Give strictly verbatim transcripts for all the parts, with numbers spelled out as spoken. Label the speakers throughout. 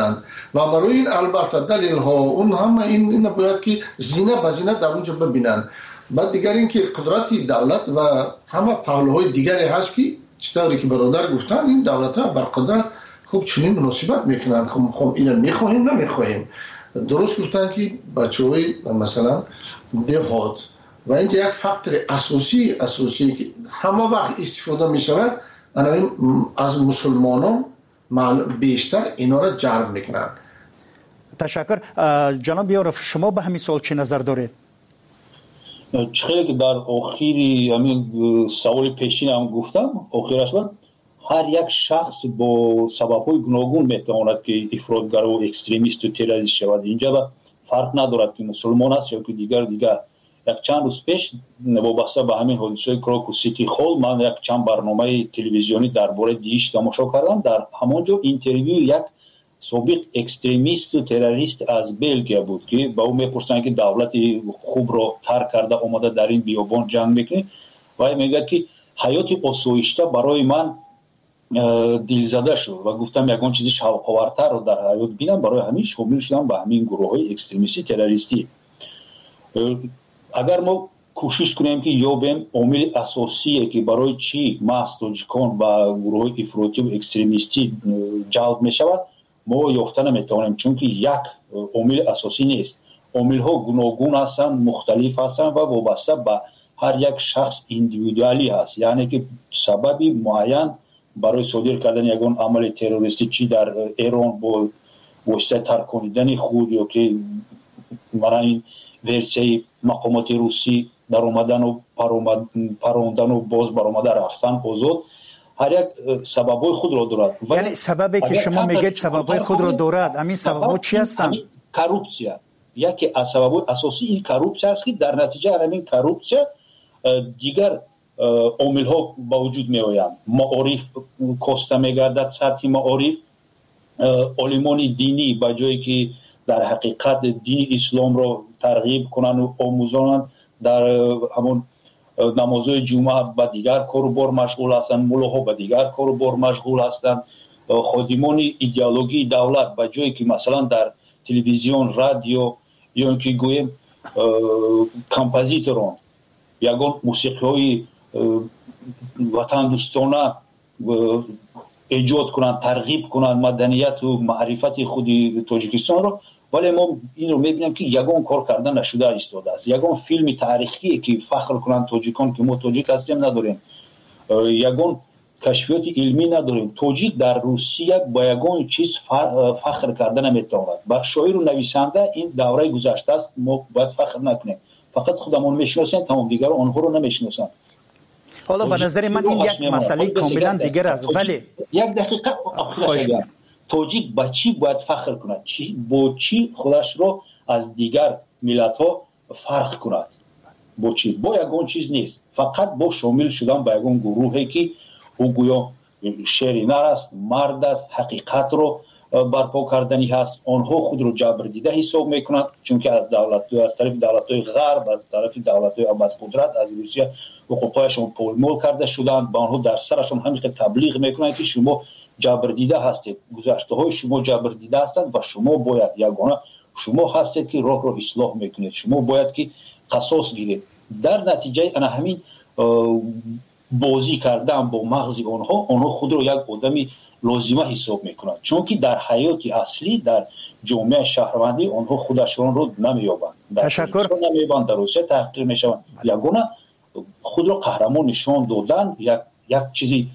Speaker 1: ببینند و برای این البته دلیل ها اون هم این این باید که زینه به زینه در اونجا ببینند. بعد دیگر این که قدرت دولت و همه پهلوهای دیگری هست که چطوری که برادر گفتن این دولت ها بر قدرت خوب چنین مناسبت میکنند. خب خب اینو میخواهیم نمیخواهیم. درست گفتن که بچه‌های مثلا دهات و اینجا یک فاکتور اساسی اساسی که همه وقت استفاده میشود از مسلمانان بیشتر اینا را جلب میکنند.
Speaker 2: تشکر. جناب یارف شما به همین سوال چه نظر دارید؟
Speaker 3: چخیلی که در آخری همین سوال پیشین هم گفتم آخرش بود هر یک شخص با سبب‌های گوناگون میتواند که افراطگر و اکستریمیست و تروریست شود. اینجا فرق ندارد که مسلمان است یا که دیگر دیگر. یک چند روز پیش وابسته به همین حادثه کراکو سیتی هال من یک چند برنامه تلویزیونی درباره دیش تماشا کردم. در همونجا اینترویو یک سابق اکستریمیست و تروریست از بلژیم بود که با او میپرسن که دولت خوب را ترک کرده اومده در این بیابان جنگ میکنه و میگه که حیات آسایشته برای من دلزده شد و گفتم یگان چیزی شوق‌آورتر رو در حیات بینم، برای همین شامل شدم به همین گروه‌های اکستریمیستی تروریستی. اگر ما کوشش کنیم که یابیم عامل اساسیه که برای چی محض تاجیکان و گروه‌های افراطی و اکستریمیستی جلب میشود ما یافته نمیتوانیم، چون که یک عامل اساسی نیست. عامل‌ها گوناگون هستند، مختلف هستند و وابسته به هر یک شخص ایندیویدوالی هست. یعنی که سببی معین برای صادر کردن یگان عمل تروریستی چی در ایران با واسطه ترکاندن خود یا که برای این ورسیه مقامات روسی در اومدن و پروندن و باز برآمده رفتن آزاد هر یک سببای خود را دارد.
Speaker 2: یعنی سببی که شما میگید سببای خود را دارد، همین سبب‌ها چی هستند؟
Speaker 3: کروپسیا. یکی از سببای اساسی این کروپسیا است که در نتیجه همین کروپسیا دیگر عامل ها با وجود می آیند. معارف کاسته می گردد، سطح معارف علمان دینی با جایی که در حقیقت دین اسلام را ترغیب کنند و آموزانند در همون نمازهای جمعه با دیگر کار و بار مشغول هستند، ملاها با دیگر کار و بار مشغول هستند. خادمان ایدئولوژی دولت با جایی که مثلا در تلویزیون، رادیو یا اینکه گویم کمپوزیتوران یگان موسیقی‌های وطن دوستانه ایجاد کنند، ترغیب کنند مدنیت و معرفت خود تاجیکستان رو، ولی ما این رو میبینیم که یگان کار کردن نشده ایستاده است. یگان فیلم تاریخی که فخر کنند تاجیکان که ما تاجیک هستیم نداریم، یگان کشفیات علمی نداریم. تاجیک در روسیه با یگان چیز فخر کردن نمیتواند. بر شاعر و نویسنده این دوره گذشته است، ما باید فخر نکنیم. فقط خودمون میشناسیم، تمام دیگر آنها رو نمیشناسند.
Speaker 2: حالا به نظر من این یک مسئله کاملا دیگر است. ولی
Speaker 3: یک دقیقه آخرش تاجیک با چی باید فخر کند؟ چی با چی خودش رو از دیگر ملت ها فرق کند؟ با چی؟ با یگان چیز نیست، فقط با شامل شدن با یگان گروهی که او گویا شرینر است، مرد است، حقیقت رو برپا کردنی هست. آنها خود رو جبر دیده حساب میکنند، چون که از دولت از طرف دولت‌های غرب، از طرف دولت‌های ابد قدرت از روسیه حقوقایشون پایمال کرده شدند. با آنها در سرشون همین که تبلیغ میکنند که شما جبر دیده هستید، گذشته های شما جبر دیده هستند و شما باید یگانه شما هستید که راه رو اصلاح میکنید، شما باید که قصاص گیرید. در نتیجه انا همین بازی کردن با مغز آنها، آنها خود رو یک آدمی لازمه حساب میکنند، چون که در حیات اصلی در جامعه شهروندی آنها خودشون رو نمیابند.
Speaker 2: تشکر.
Speaker 3: نمیابند، در روسیه تحقیر میشوند. یگانه خود رو قهرمان نشان دادن، یک یک چیزی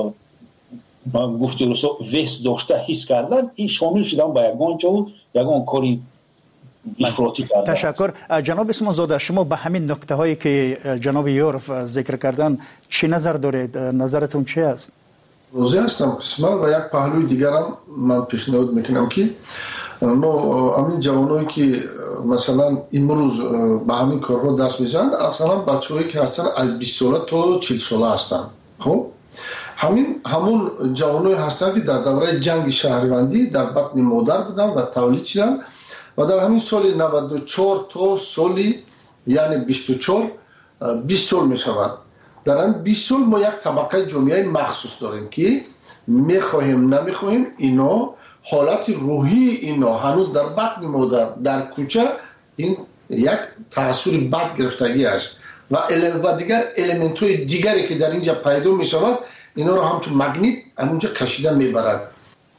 Speaker 3: گفته روسا وست داشته حس کردن، این شامل شدن با یگان جا و یگان کاری افراطی کردن.
Speaker 2: تشکر. جناب اسمان زاده، شما به همین نکته هایی که جناب یورف ذکر کردن چی نظر دارید؟ نظرتون چی است؟
Speaker 1: روزی هستم قسمت و یک پهلوی دیگر هم من پیشنهاد میکنم که نو همین جوانایی که مثلا امروز به همین کارها دست میزنن اصلا بچه‌هایی که هستن از بیست ساله تا چهل ساله هستن. خب همین همون جوانایی هستن که در دوره جنگ شهروندی در بطن مادر بودن و تولید شدن و در همین سال نود و چهار تا سالی یعنی بیست و چهار بیست سال میشود. در این بیست سال ما یک طبقه جامعه مخصوص داریم که میخواهیم نمیخواهیم اینا حالت روحی اینا هنوز در بطن مادر در کوچه این یک تاثیر بد گرفتگی است و و دیگر المنت های دیگری که در اینجا پیدا می شود اینا رو همچون مگنیت همونجا کشیده می برد.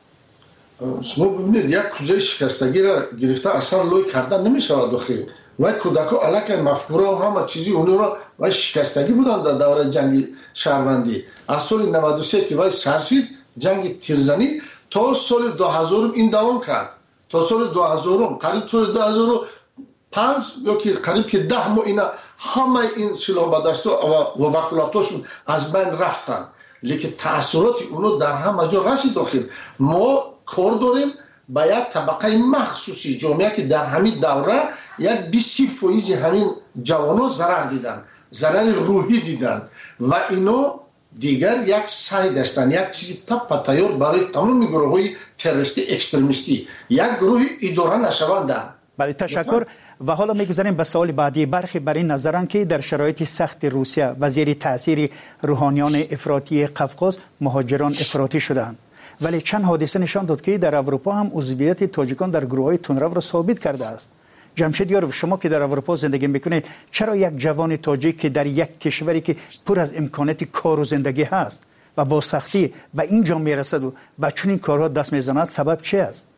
Speaker 1: شما ببینید یک کوزه شکستگی را گرفته اصلا لوی کردن نمی شود داخل و کودک ها علاقه مفکوره و همه چیزی اونو را و شکستگی بودن در دوره جنگ شهروندی از سال نود و سه که وای سرشید جنگ تیرزنی تا سال دو هزار این دوام کرد تا سال دو هزار قریب سال دو هزار و پنج یا که قریب که ده ماه اینا همه این سلاح به دست و وکالتاشون از بین رفتن لیکن تأثیرات اونو در همه جا رسید داخل. ما کار داریم با یک طبقه مخصوصی جامعه که در همین دوره یک بیست فیصد همین جوانا ضرر دیدن ضرر روحی دیدن و اینو دیگر یک ساید هستند یک چیزی تپ تیار برای تمام گروه های تروریستی اکستریمیستی یک گروه اداره نشوندن.
Speaker 2: بله تشکر. و حالا میگذاریم به سوال بعدی. برخی بر این نظرن که در شرایط سخت روسیه و زیر تاثیر روحانیان افراطی قفقاز مهاجران افراطی شدند، ولی چند حادثه نشان داد که در اروپا هم عضویت تاجیکان در گروه‌های تندرو را ثابت کرده است. جمشید یاروف، شما که در اروپا زندگی میکنید، چرا یک جوان تاجیک که در یک کشوری که پر از امکانات کار و زندگی هست و با سختی به اینجا میرسد و به چنین کارها دست میزند، سبب چی است؟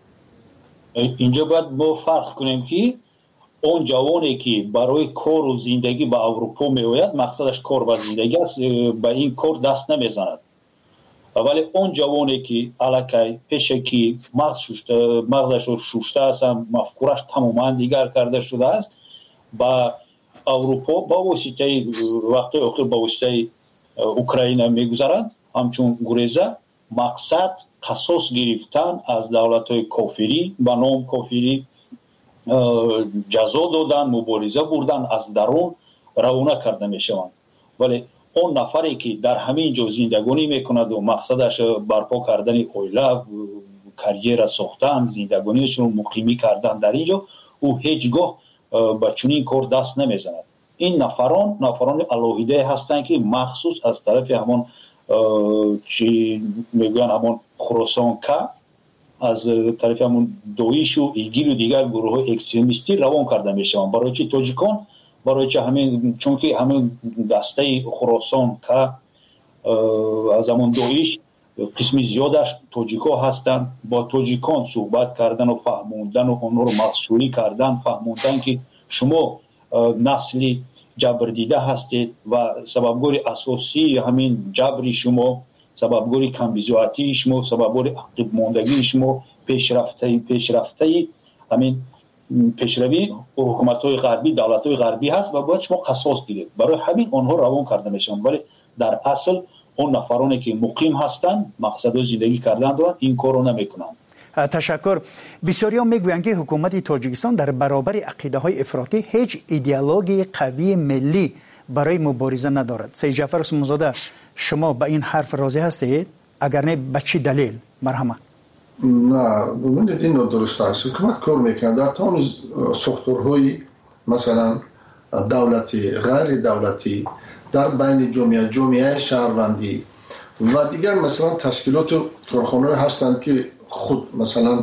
Speaker 3: اینجا باید ما فرق کنیم که اون جوانی که برای کار و زندگی به اروپا میآید مقصدش کار و زندگی است، به این کار دست نمیزند. ولی اون جوانی که علاقه پیشه که مغز شوشته مغزش رو شوشته است، مفکورش تماما دیگر کرده شده است، با اروپا با واسطه وقت اخیر با واسطه اوکراین میگذارند همچون گریزه. مقصد قصاص گرفتن از دولت‌های کافری با نام کافری، جزا دادن، مبارزه بردن، از درون روانه کرده میشوند. ولی اون نفری که در همین جا زندگانی میکند و مقصدش برپا کردن اویله، کریر ساختن، زندگانیش رو مقیمی کردن در اینجا، او هیچگاه به چنین کار دست نمیزند. این نفران نفران الهیده هستند که مخصوص از طرف همون چی میگن همون خراسان که از طرف همون دویش و ایگیل و دیگر گروه های اکستریمیستی روان کرده میشوند. برای چی تاجیکان؟ برای چه همین چون که همین دسته خراسان که از همون دویش قسمی زیادش تاجیکا هستند، با تاجیکان صحبت کردن و فهموندن و اونها رو مسئولی کردن، فهموندن که شما نسلی جبر دیده هستید و سببگوری اساسی همین جبری شما، سببگوری کمبیزواتی شما، سببگوری عقب ماندگی شما، پیشرفته پیشرفته همین پیشروی حکومت‌های غربی، دولت‌های غربی هست و باید شما قصاص گیرید. برای همین آنها روان کرده میشن، ولی در اصل اون نفرانی که مقیم هستند مقصد زندگی کردن دارن این کارو نمیکنن.
Speaker 2: تشکر. بسیاری‌ها میگویند که حکومت تاجیکستان در برابر عقیده‌های افراطی هیچ ایدئولوژی قوی ملی برای مبارزه ندارد. سید جعفر عثمانزاده، شما به این حرف راضی هستید؟ اگر نه به چه دلیل؟ مرحمت.
Speaker 1: نه ببینید این درست است. حکومت کار میکنه در تمام ساختارهای مثلا دولتی، غیر دولتی، در بین جامعه جامعه شهروندی و دیگر مثلا تشکیلات و کارخانه هستند که خود مثلا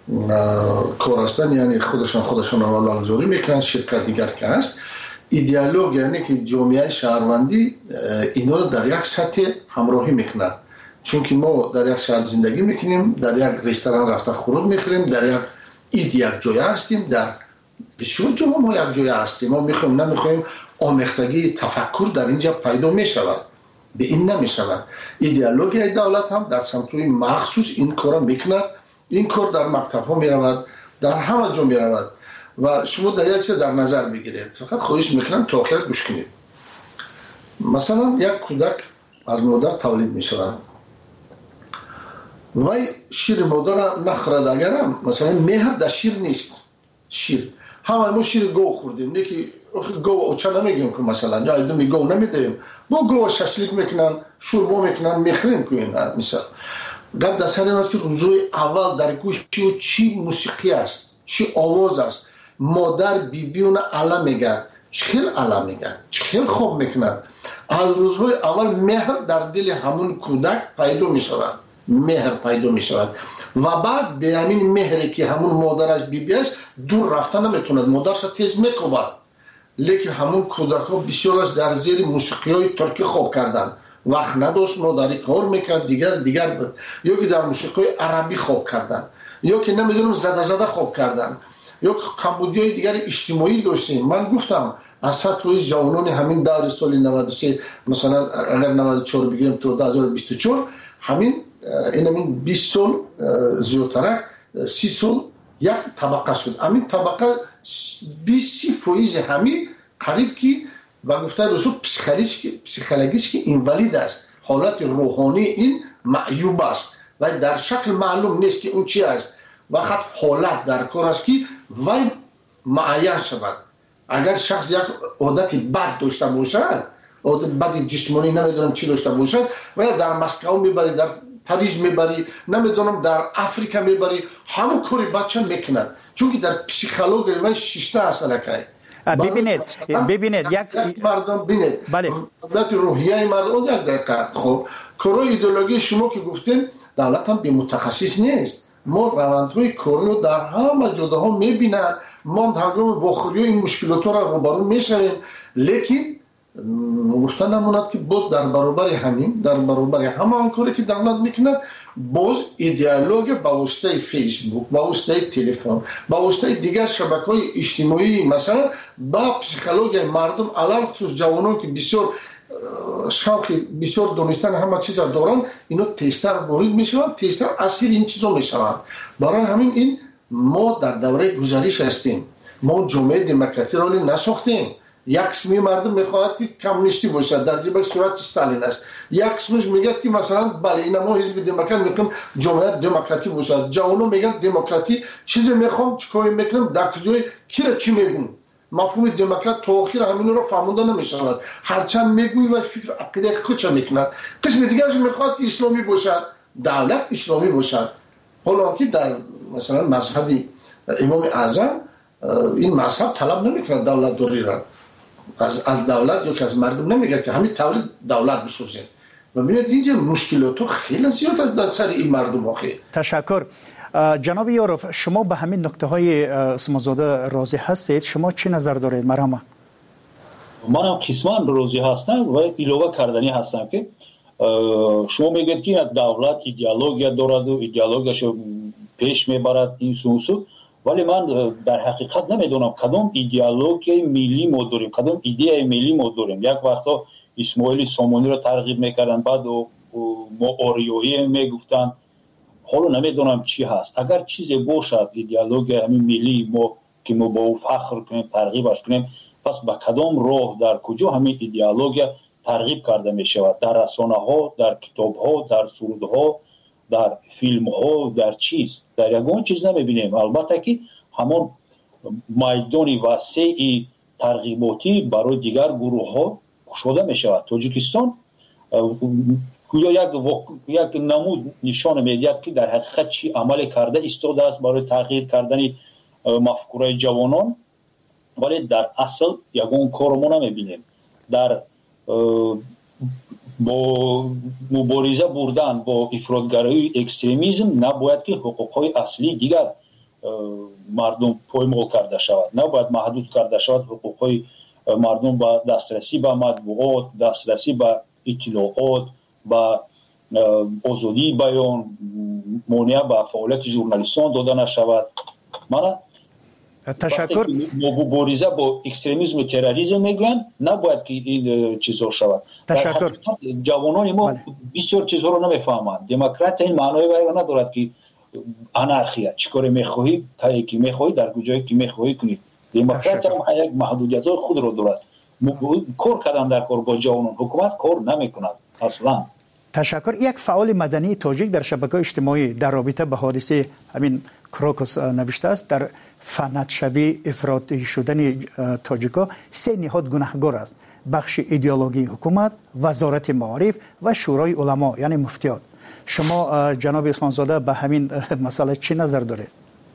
Speaker 1: کار هستند، یعنی خودشان خودشان را لازوری میکنن. شرکت دیگر که هست ایدئولوژی، یعنی که جامعه شهروندی اینا رو در یک سطح همراهی میکنن. چون که ما در یک شهر زندگی میکنیم، در یک رستوران رفته خورد میخوریم، در یک اید یک جای هستیم، در بسیار جا ما یک جای هستیم. ما میخوایم نمیخوایم آمیختگی تفکر در اینجا پیدا میشود، به این نمیشود. ایدئولوژی دولت هم در سمتوی مخصوص این کار میکند. این کار در مکتب ها میرود، در همه جا میرود و شما در یک چیز در نظر بگیرید. فقط خواهش میکنم تا آخر گوش کنید. مثلا یک کودک از مادر تولید میشود، وای شیر مادر نخورد، اگرم مثلا مهر در شیر نیست. شیر همه ما شیر گو خوردیم، یکی گو اوچه نمیگیم که مثلا یا ایدمی گو نمیدیم، با گو ششلیک میکنن، شوربا میکنن، میخریم که این مثلا گفت در سر این است که روزوی اول در گوش چی, چی موسیقی است، چی آواز است. مادر بی بیون علا میگه، چخیل علا میگه، چخیل خوب میکنن. از روزهای اول مهر در دل همون کودک پیدا میشود، مهر پیدا میشود و بعد به همین مهری که همون مادرش بیبیش دور رفتن نمیتوند، مادرش تیز میکوبد. لیکن همون کودک‌ها بسیارش در زیر موسیقی‌های ترکی خوب کردن، وقت نداشت مادری کار میکرد، دیگر دیگر بود، یا که در موسیقی‌های عربی خوب کردن، یا که نمیدونم زده زده خوب کردن، یا کمبودیای دیگر اجتماعی داشتیم. من گفتم از سطح جوانان همین دور سال نود و سه مثلا اگر نود و چهار بگیریم تا دو هزار و بیست و چهار، همین این همین بیست سال زیادتر، سی سال یک طبقه شد. همین طبقه بیست فیصد همین قریب که و گفته رسول پسیکولوژیش که اینوالید است، حالت روحانی این معیوب است و در شکل معلوم نیست که اون چی است. وقت حالت در کار است که وای معین شود. اگر شخص یک عادت بد داشته باشد، عادت بد جسمانی نمیدونم چی داشته باشد، و در مسکو میبری، در پاریس میبری، نمیدونم در افریقا میبری، همون کاری بچه میکند، چون که در پسیکولوژی و شیشته اصلا که
Speaker 2: ببینید ببینید یک
Speaker 1: مردم ببینید
Speaker 2: بله
Speaker 1: دولت روحیه مردم یک دقیقه. خب کارای ایدئولوژی شما که گفتین دولت هم بی متخصص نیست. ما روندهای کاری رو در همه جاها میبینن، ما هنگام واخوری این مشکلات را روبرو میشویم، لیکن گفتن نموند که باز در برابر همین در برابر همه آن کاری که دولت میکند، باز ایدئولوژی با واسطه فیسبوک، با واسطه تلفن، با واسطه دیگر شبکه‌های اجتماعی مثلا با پسیکولوژی مردم علل خصوص جوانان که بسیار شوق بسیار دانستن همه چیز دارن، اینا تیستر وارد میشوند، تیستر اسیر این چیزا میشوند. برای همین این ما در دوره گذشته هستیم، ما جامعه دموکراسی را نساختیم. یک قسمی مردم میخواهد که کمونیستی باشد، در جبهه صورت استالین است. یک قسمش میگه که مثلا بله اینا ما حزب دموکرات میگیم جامعه دموکراتی باشد. جوانان میگن دموکراتی چیزی میخوام چیکار میکنم، در کجای کی را چی میگن. مفهوم دموکرات تا آخر همین رو فهمونده نمیشود. هرچند میگوی و فکر عقیده خودش میکند. قسم دیگرش میخواد که اسلامی باشد، دولت اسلامی باشد. حالا که در مثلا مذهب امام اعظم این مذهب طلب نمیکنه دولت داری را از از دولت یا که از مردم نمیگه که همین تولید دولت بسازیم. و ببینید اینجا مشکلات خیلی زیاد از در سر این مردم آخه.
Speaker 2: تشکر. جناب یاروف، شما به همین نکته های اسمازاده راضی هستید؟ شما چی نظر دارید؟ مرحبا.
Speaker 3: من هم قسمان راضی هستم و ایلوه کردنی هستم که شما میگید که دولت ایدئولوژی دارد و ایدئولوژیشو پیش میبرد این سوسو، ولی من در حقیقت نمیدونم کدام ایدئولوژی ملی ما داریم، کدام ایده ملی ما داریم. یک وقتا اسماعیل سامانی رو ترغیب میکردن، بعد ما آریایی میگفتن، حالا نمیدونم چی هست. اگر چیزی باشد ایدئولوژی همین ملی ما که ما با او فخر کنیم، ترغیبش کنیم، پس به کدام راه در کجا همین ایدئولوژی ترغیب کرده می شود؟ در رسانه ها، در کتاب ها، در سرود ها، در فیلم ها، در چیز در یگان چیز نمیبینیم. البته که همون میدان وسیع ترغیباتی برای دیگر گروه ها شده می شود. تاجیکستان یا یک یک نمود نشان میدهد که در حقیقت چی عمل کرده ایستاده است برای تغییر کردن مفکوره جوانان، ولی در اصل یگان کار ما نمیبینیم. در با مبارزه بردن با افراطگرایی اکستریمیسم نباید که حقوقهای اصلی دیگر مردم پایمال کرده شود، نباید محدود کرده شود حقوقهای مردم با دسترسی به مطبوعات، دسترسی به اطلاعات، با آزادی بیان، مانع به فعالیت ژورنالیستان داده نشود. من
Speaker 2: تشکر.
Speaker 3: مبارزه با اکستریمیسم و تروریسم میگن نباید که این چیزا شود.
Speaker 2: تشکر.
Speaker 3: جوانان ما بسیار چیزها رو نمیفهمند. دموکرات این معنای وای ندارد که انارخیا چیکار میخواهی تا کی میخواهی در کجایی که میخواهی کنی. دموکرات هم یک محدودیت‌های خود رو دارد. کار کردن در کار با جوانان، حکومت کار نمیکند اصلا.
Speaker 2: تشکر. یک فعال مدنی تاجیک در شبکه‌های اجتماعی در رابطه به حادثه همین کروکوس نوشته است در فنتشوی افراطی شدن تاجیکا سه نهاد گناهکار است: بخش ایدئولوژی حکومت، وزارت معارف و شورای علما یعنی مفتیات. شما جناب عثمانزاده به همین مسئله چی نظر دارید؟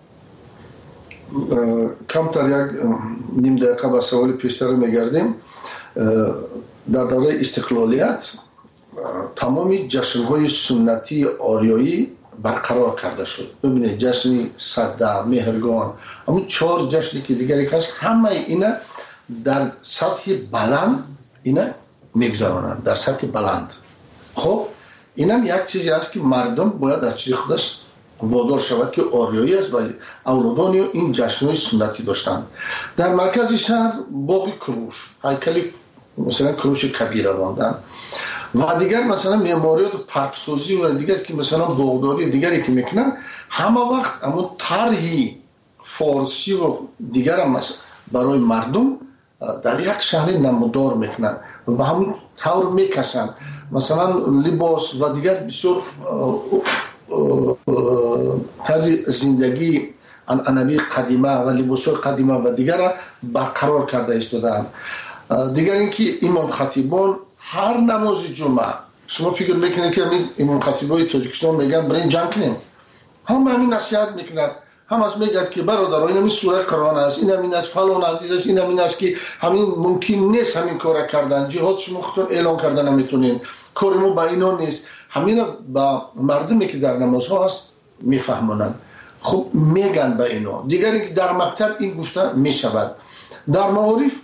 Speaker 1: کمتر یک نیم دقیقه به سوال پیشتر میگردیم. در دوره استقلالیت تمامی جشن‌های سنتی آریایی برقرار کرده شد. ببینید جشن صده، مهرگان، اما چهار جشنی که دیگری که هست همه اینا در سطح بلند اینا میگذرانند، در سطح بلند. خب اینم یک چیزی است که مردم باید از چیز خودش وادار شود که آریایی است و اولادان این جشن‌های سنتی داشتند. در مرکز شهر باغ کروش، هیکل مثلا کروش کبیر ماندن و دیگر مثلا معماریات و پارکسازی و دیگر که مثلا باغداری دیگری که میکنن، همه وقت اما طرحی فارسی و دیگر هم برای مردم در یک شهر نمودار میکنن و همون طور میکشن. مثلا لباس و دیگر بسیار طرز زندگی عنعنوی قدیمه و لباس‌های قدیمه و دیگر برقرار کرده ایستادند. دیگر اینکه امام خطیبان هر نماز جمعه، شما فکر میکنید که امام خطیبای تاجیکستان میگن برای جمع کنیم، هم همین نصیحت میکنند، هم از میگد که برادران این همین سوره قرآن است، این همین است، فلان عزیز است، این همین است که همین ممکن نیست همین کار کردن، جهاد شما خودتون اعلان کردن نمیتونین، کار ما با اینا نیست. همین با مردمی که در نمازها هست میفهمونن، خب میگن به اینا. دیگری که در مکتب این گفته میشود، در معارف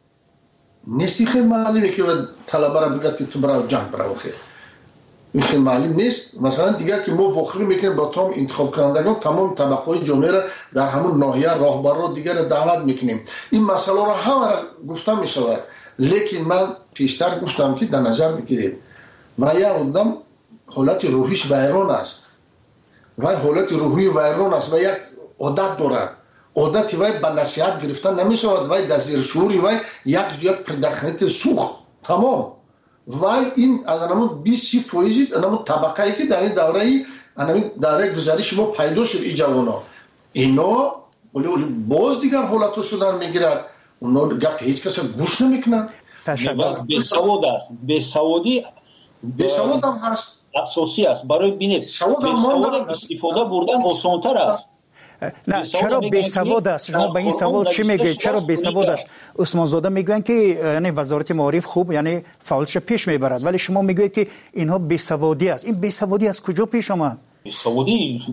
Speaker 1: نیستی خیلی معلومه که طلبه را بگد که تو برای جنگ برای خیلی این خیلی معلوم نیست. مثلا دیگر که ما وخری میکنیم با تمام انتخاب کنندگان تمام طبقه جامعه را در همون ناحیه راهبر دیگر را دعوت میکنیم. این مسئله را همه را گفته میشود، لیکن من پیشتر گفتم که در نظر بگیرید و یک آدم حالت روحیش ویران است و حالت روحی ویران است و یک عادت دارد، عادت وای به نصیحت گرفتن نمیشود، وای در زیر شعوری وای یک یک پرداخت سوخت تمام وای این از همون بیست فیصد همون طبقه‌ای که در این دوره همین دوره گذشته ما پیدا شد این جوانا اینا ولی باز دیگر حالتو شدن میگیرد، اونا گپ هیچ کس گوش نمیکنن.
Speaker 3: تشکر. بیسواد است، بیسوادی
Speaker 1: بیسواد هم هست،
Speaker 3: اساسی است. برای بینید بیسواد استفاده بردن آسان‌تر است.
Speaker 2: نه چرا بیسواد است؟ شما به این سوال چی میگید؟ چرا بیسواد است؟ عثمان زاده میگن که یعنی وزارت معارف خوب یعنی فعالش پیش میبرد، ولی شما میگوید که اینها بیسوادی است. این بیسوادی از کجا پیش آمد؟
Speaker 3: بیسوادی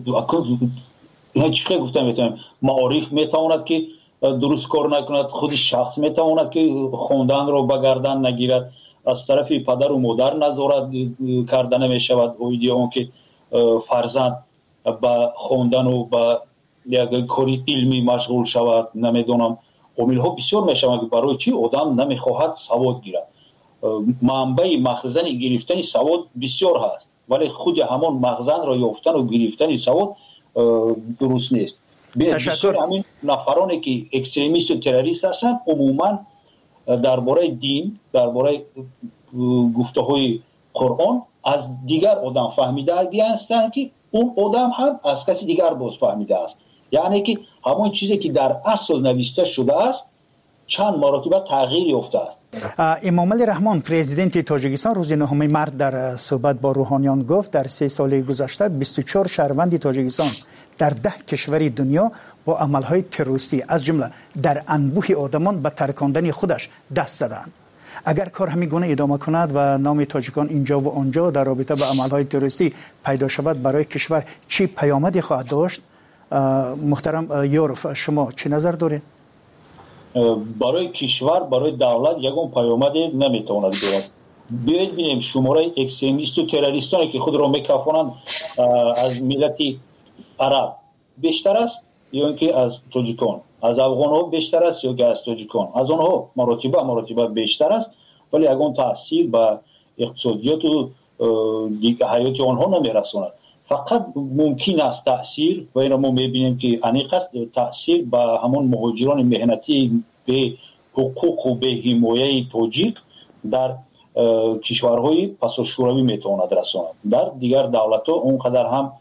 Speaker 3: اینا چی گفتم میتونم معارف میتواند که درست کار نکند، خود شخص میتواند که خوندن رو بگردن نگیرد، از طرف پدر و مادر نظارت کردن میشود، اویدی اون که فرزند با خوندن و با یک کاری علمی مشغول شود. نمیدونم عامل ها بسیار میشود که برای چی آدم نمیخواهد سواد گیرد. منبع مخزن گرفتن سواد بسیار هست، ولی خود همان مخزن را یافتن و گرفتن سواد درست نیست.
Speaker 2: تشکر.
Speaker 3: همین نفرانی که اکستریمیست و تروریست هستند عموما درباره دین، درباره گفته های قرآن از دیگر آدم فهمیده هستند که اون آدم هم از کسی دیگر باز فهمیده است. یعنی که همون چیزی که در اصل نوشته شده است چند مرتبه تغییر یافته است.
Speaker 2: امام علی رحمان پرزیدنت تاجیکستان روز نهم مارس در صحبت با روحانیان گفت در سه سال گذشته بیست و چهار شهروند تاجیکستان در ده کشور دنیا با عملهای تروریستی از جمله در انبوه آدمان به ترکاندن خودش دست زدند. اگر کار همین گونه ادامه کند و نام تاجیکان اینجا و آنجا در رابطه با عملهای تروریستی پیدا شود، برای کشور چی پیامدی خواهد داشت؟ محترم یوروف شما چه نظر دارید؟
Speaker 3: برای کشور، برای دولت یگان پیامدی نمیتواند دارد. بیایید ببینیم شماره اکستریمیست و تروریستانی که خود را میکافانند از ملت عرب بیشتر است یا اینکه از تاجیکان، از افغان ها بیشتر است یا که از تاجیکان، از آنها مراتبه مراتبه بیشتر است، ولی یگان تاثیر به اقتصادیات و دیگه حیات آنها نمیرساند. فقط ممکن است تاثیر و این ما میبینیم که انیق است تاثیر به همون مهاجران مهنتی به حقوق و به حمایه تاجیک در کشورهای پس شوروی میتواند رساند. در دیگر دولت ها اونقدر هم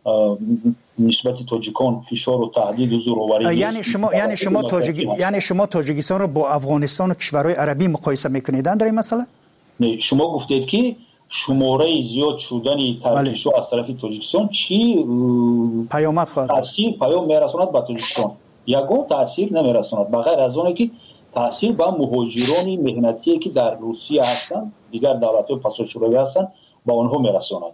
Speaker 3: نسبت تاجیکان فشار و تهدید و زورآوری
Speaker 2: یعنی شما یعنی شما تاجیک یعنی شما تاجیکستان رو با افغانستان و کشورهای عربی مقایسه میکنید در این مسئله؟
Speaker 3: نه، شما گفتید که شماره زیاد شدن ترکیش‌ها از طرف تاجیکستان چی
Speaker 2: پیامد خواهد
Speaker 3: تاثیر پیام میرساند به تاجیکستان؟ یگان تاثیر نمیرساند بغیر از اون که تاثیر به مهاجران مهنتی که در روسیه هستند، دیگر دولت‌های پس شوروی هستند، با آنها میرساند.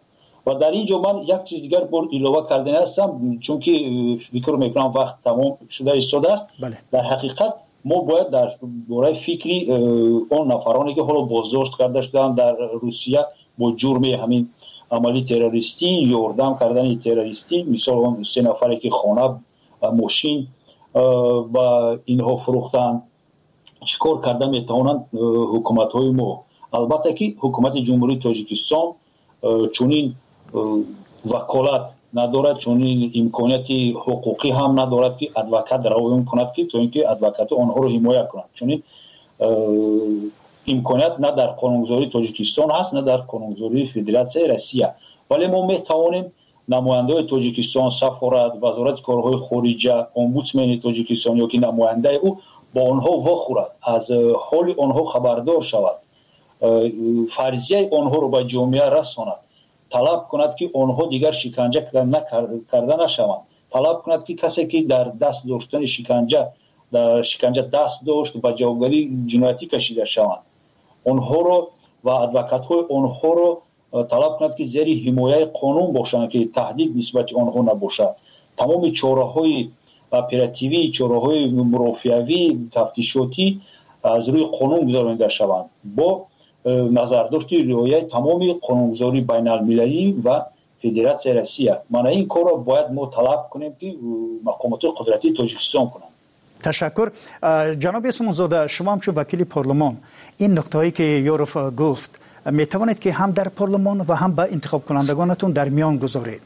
Speaker 3: و در اینجا من یک چیز دیگر بار ایلوه کردن هستم، چون که فکر میکنم وقت تمام شده ایستاده است.
Speaker 2: بله.
Speaker 3: در حقیقت ما باید در باره فکری اون نفرانی که حالا بازداشت کرده شدن در روسیه با جرم همین عملی تروریستی، یاردم کردن تروریستی، مثال اون سه نفری که خانه ماشین و اینها فروختن، چیکار کرده میتوانند حکومت های ما؟ البته که حکومت جمهوری تاجیکستان چونین وکالت ندارد، چونین امکانیت حقوقی هم ندارد که ادوکات روایت کند که تو اینکه ادوکات آنها رو حمایت کند، چونین امکانیت نه در قانونگذاری تاجیکستان هست نه در قانونگذاری فدراسیون روسیه. ولی ما میتوانیم نماینده تاجیکستان، سفارت، وزارت کارهای خارجه، امبودسمن تاجیکستان یا که نماینده او با آنها واخورد، از حال آنها خبردار شود، فرضیه آنها رو به جامعه رساند، طلب کند که آنها دیگر شکنجه کرده نشوند، طلب کند که کسی که در دست داشتن شکنجه در شکنجه دست داشت و جوابگری جنایتی کشیده شوند، آنها رو و ادوکات های آنها رو طلب کند که زیر حمایت قانون باشند که تهدید نسبت آنها نباشد. تمام چاره‌های اپراتیوی، چاره‌های مرافعوی، تفتیشاتی از روی قانون گذرانده شوند با نظرداشت رعایت تمام قانونگذاری بین المللی و فدراسیون روسیه. من این کار را باید ما طلب کنیم که مقامات قدرتی تاجیکستان کنند.
Speaker 2: تشکر. جناب اسمانزاده، شما هم چون وکیل پارلمان این نکته‌ای که یوروف گفت می توانید که هم در پارلمان و هم با انتخاب کنندگانتون در میان گذارید؟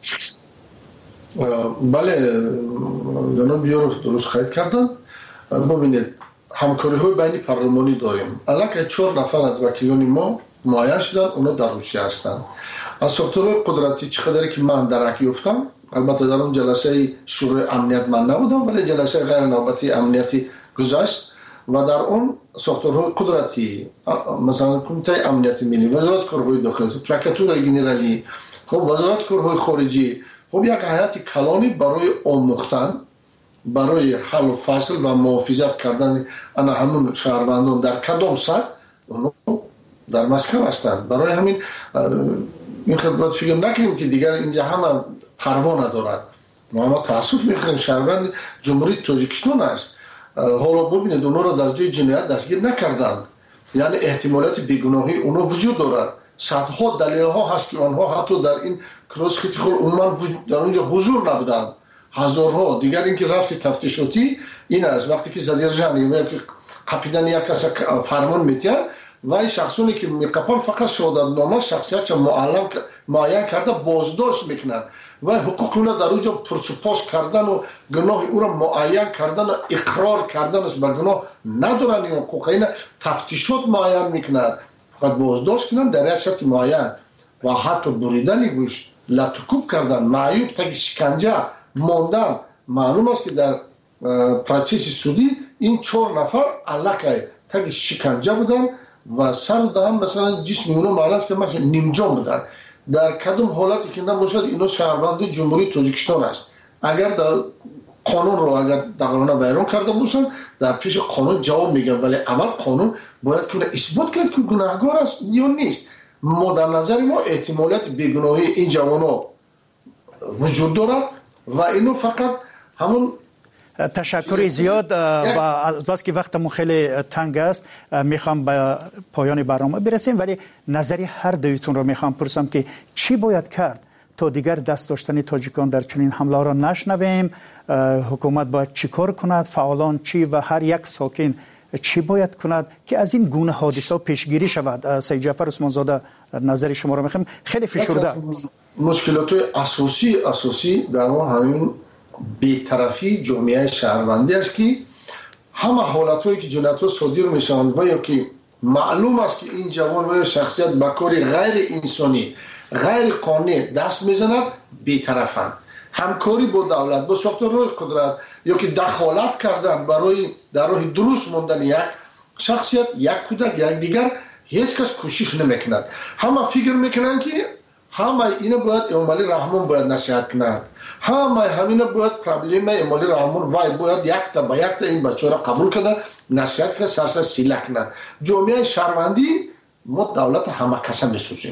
Speaker 1: بله جناب یوروف درست خواهید کردن. ببینید همکاری های بین پارلمانی داریم. الان چهار نفر از وکیلان ما معین شدن، اونا در روسیه هستند. از ساختارهای قدرتی چقدری که من درک یافتم، البته در اون جلسه شورای امنیت من نبودم ولی جلسه غیر نوبتی امنیتی گذشت و در اون ساختارهای قدرتی مثلا کمیته امنیت ملی، وزارت کارهای داخلی، پرکاتور گنرالی، خب وزارت کارهای خارجی، خب یک هیئت کلانی برای آموختن، برای حل و فصل و محافظت کردن انا همون شهروندان در کدام سطح در مسکو هستند. برای همین این خدمت فکر نکنیم که دیگر اینجا همه پروا ندارد. ما ما تاسف میخوایم شهروند جمهوری تاجیکستان است. حالا ببینید اونا را در جای جنایت دستگیر نکردند، یعنی احتمالات بیگناهی اونا وجود دارد. صدها دلیل ها هست که آنها حتی در این کراس خیلی خور عموما در اونجا حضور نبودند، هزارها. دیگر اینکه رفت تفتیشاتی این است وقتی که زدیرجان یا که قپیدن یک کس فرمان میتیه و این شخصونی که میقپن فقط شهادتنامه شخصیت معلم معین کرده بازداشت میکنن و حقوق اونا در اونجا پرسپاس کردن و گناه او را معین کردن و اقرار کردن است به گناه ندارن. این حقوق اینا تفتیشات معین میکنن، فقط بازداشت کنن در ریاست معین و حتی بریدن گوش، لطکوب کردن، معیوب تا شکنجه ماندن. معلوم است که در پروسس سودی این چهار نفر علاقه تا شکنجه بودن و سر دادن، مثلا جسم اونا معرض که مثلا نیمجان بودن. در کدام حالتی که نباشد اینا شهروند جمهوری تاجیکستان است. اگر در قانون رو اگر دقیقاً بیان کرده باشند در پیش قانون جواب میگن، ولی اول قانون باید که اثبات کرد که گناهکار است یا نیست. ما در نظر ما احتمالات بیگناهی این جوانا وجود دارد و اینو فقط همون.
Speaker 2: تشکر زیاد و بس که وقتمون خیلی تنگ است میخوام به پایان برنامه برسیم، ولی نظری هر دویتون رو میخوام پرسم که چی باید کرد تا دیگر دست داشتن تاجیکان در چنین حمله را نشنویم؟ حکومت باید چی کار کند؟ فعالان چی و هر یک ساکن چی باید کند که از این گونه حادثه پیشگیری شود؟ سید جعفر اسمانزاده نظر شما رو میخوام. خیلی فشرده
Speaker 1: مشکلات اساسی اساسی در همین بی‌طرفی جامعه شهروندی است که همه حالت‌هایی که جنایت‌ها صادر میشوند و یا که معلوم است که این جوان و شخصیت به کاری غیر انسانی غیر قانونی دست میزند، بی‌طرفند. همکاری با دولت با ساختارهای قدرت یا که دخالت کردن برای در راه درست ماندن یک شخصیت، یک کودک، یک دیگر، هیچ کس کوشش نمیکند. همه فکر میکنن که همه اینا باید امالی رحمان باید نصیحت کنند، همه همینا باید پرابلم امالی رحمان وای باید یک تا با یک تا این بچه را قبول کنند، نصیحت کنند، سرسر سیله کنند. جامعه شهروندی ما دولت همه کسا میسوزیم.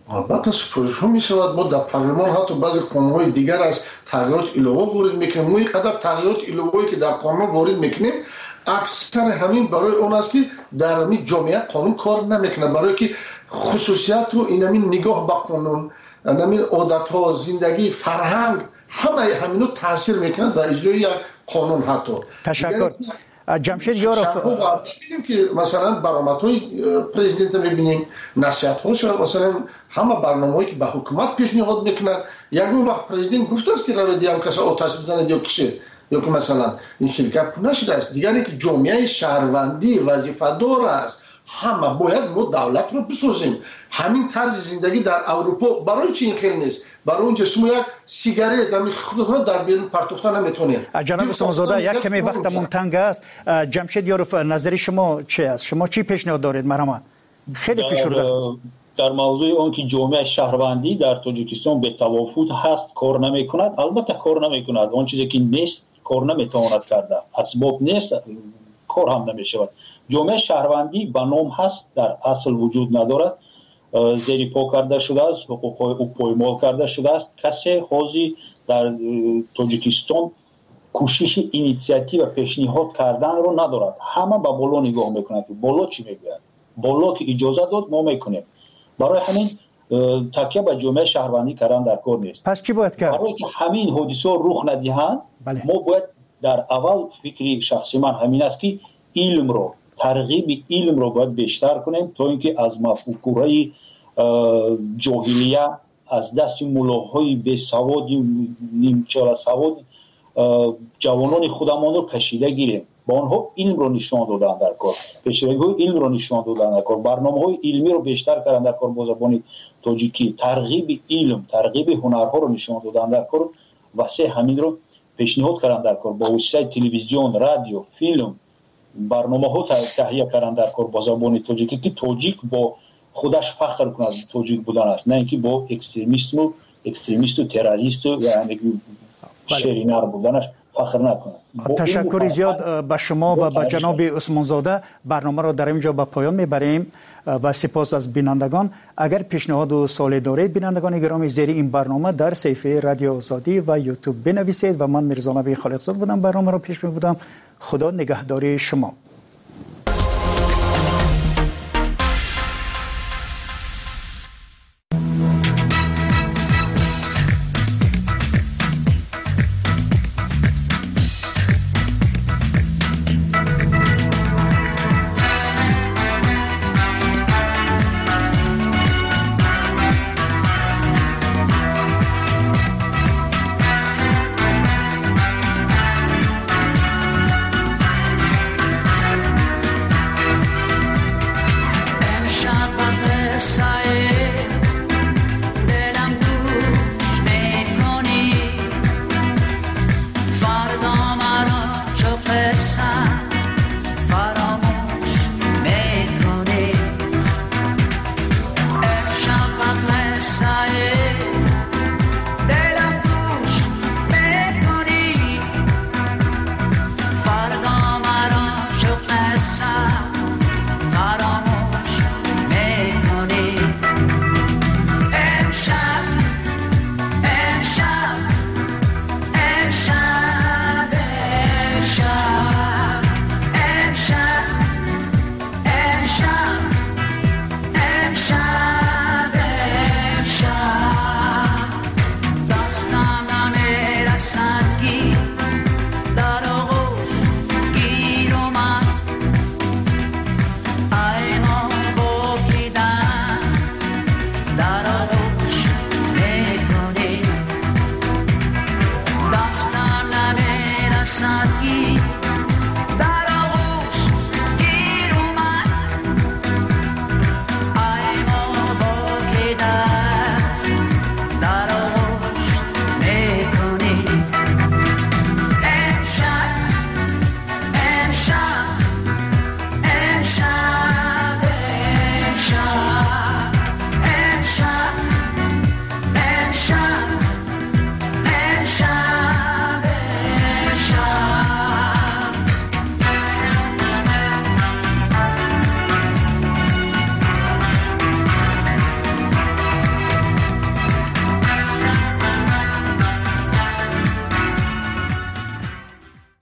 Speaker 1: البته سفارش ها می شود. ما در پارلمان حتی بعضی قانون های دیگر از تغییرات ایلوه وارد میکنیم. ما این قدر تغییرات ایلوه که در قانون وارد میکنیم اکثر همین برای اون است که در همین جامعه قانون کار نمیکنه، برای که خصوصیت و این همین نگاه به قانون، همین عادت ها، زندگی، فرهنگ، همه همینو تاثیر میکنه در اجرای یک قانون. حتی
Speaker 2: تشکر. جمشید یاروف،
Speaker 1: می‌بینیم که مثلا برآمدهای پرزیدنت می‌بینیم، نصیحت‌هاش، مثلا همه برنامه‌هایی که به حکومت پیشنهاد می‌کند، یک وقت پرزیدنت گفته است که روی دیام کسی آتش بزنه یا کشه، یا که مثلا این خیلی گپ نشده است. دیگری که جامعه شهروندی وظیفه‌دار است، همه باید ما دولت رو بسازیم. همین طرز زندگی در اروپا برای چی این خیلی نیست؟ برای اونجا شما یک سیگارت در خودتون در بیرون پرتوفتن نمیتونید.
Speaker 2: جناب اسمانزاده یک کمی وقتمون تنگ است. جمشید یاروف، نظر شما چی است؟ شما چی پیشنهاد دارید؟ مرحبا. خیلی فشرده
Speaker 3: در موضوع اون که جامعه شهروندی در تاجیکستان به توافق هست کار نمیکند، البته کار نمیکند. اون چیزی که نیست کار نمیتواند کرده، اسباب نیست کار هم نمیشود. جامعه شهروندی به نام هست، در اصل وجود ندارد، زیر پا کرده شده است، حقوق‌های او پایمال کرده شده است. کسی حاضر در تاجیکستان کوشش اینیشیاتیو و پیشنهاد کردن رو ندارد. همه به بالا نگاه میکنند که بالا چی میگوید، بالا که اجازه داد ما میکنیم. برای همین تکیه به جامعه شهروندی کردن در کار نیست.
Speaker 2: پس چی باید کرد؟
Speaker 3: برای که همین حادثه رخ ندهند، بله. ما باید در اول فکری شخصی من همین است که علم رو، ترغیب علم رو باید بیشتر کنیم تا اینکه از مفکورهای جاهلیه، از دست ملاهای بی سواد، نیمچال سواد جوانان خودمان رو کشیده گیریم. با آنها علم رو نشان دادن در کار، پیشروی علم رو نشان دادن در کار، برنامه‌های علمی رو بیشتر کردن در کار با زبان تاجیکی، ترغیب علم، ترغیب هنرها رو نشان دادن در کار، واسه همین رو پیشنهاد کردن در کار با وسیله تلویزیون، رادیو، فیلم، برنامه‌ها تهیه کردن در کار با زبان تاجیکی که تاجیک با خودش فخر کنه از تاجیک بودن است، نه اینکه با اکستریمیسم و اکستریمیست و تروریست و یعنی شرینر بودنش فخر نکنه.
Speaker 2: تشکر زیاد به شما و به جناب اسمانزاده. برنامه را در اینجا به پایان میبریم و سپاس از بینندگان. اگر پیشنهاد و سوالی دارید بینندگان گرامی، زیر این برنامه در صفحه رادیو آزادی و یوتیوب بنویسید. و من میرزا نبی خالقزاد بودم، برنامه را پیش میبردم. خدا نگهداری شما.
Speaker 4: shine.